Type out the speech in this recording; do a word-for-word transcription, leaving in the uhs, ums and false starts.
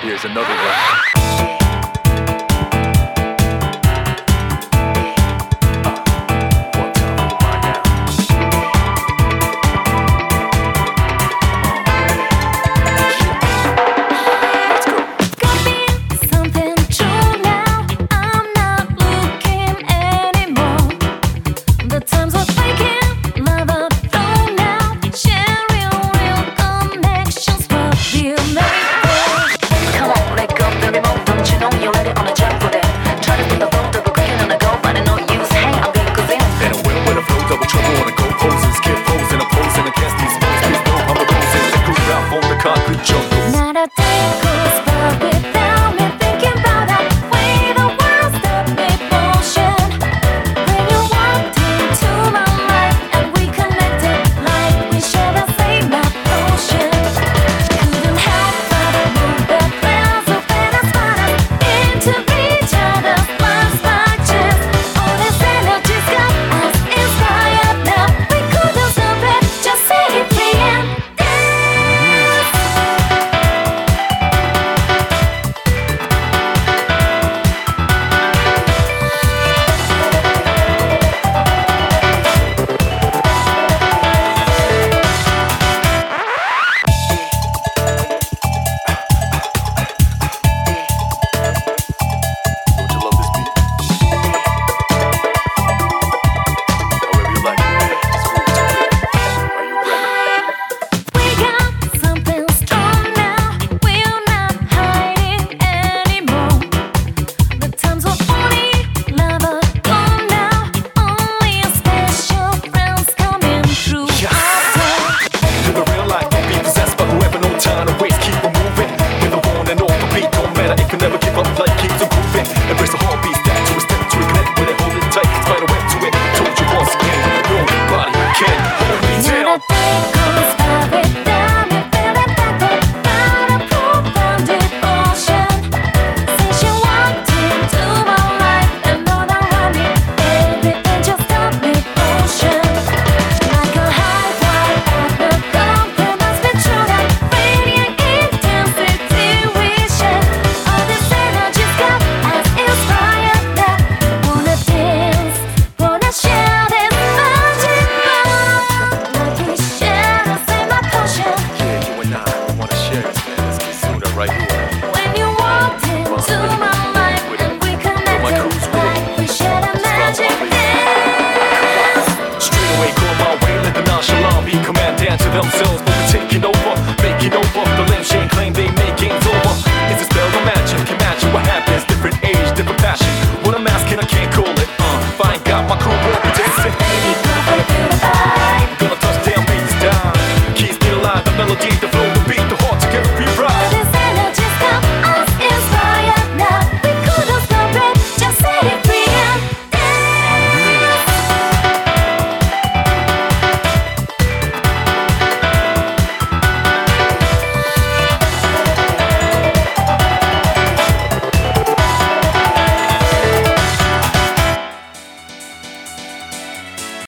Here's another one. Concrete jungle. Not a day goes by without me thinking about that way the world stopped me motion. When you walked into my life and we connected like we share the same ocean. Couldn't help but move the clouds so fast spot us into each other's blind spotches. All this energy's got us inspired now. We couldn't stop it, just say it free and never give up, life keeps improving. Embrace the heartbeat, that to a step to reconnect with it, hold it tight, spider web to it. Told you once again, nobody can hold me down. Not a day goes by without me feeling backward about a profound devotion. Since you walked into my life and all around me, everything just stopped me motion. Like a high wire at the company must be true that radiant intensity we share. All this energy's got us inspired now. Wanna dance, wanna share this magic love. Like we share the same potion. Yeah, you and I wanna share this, man. Let's get suited right here. When you walked into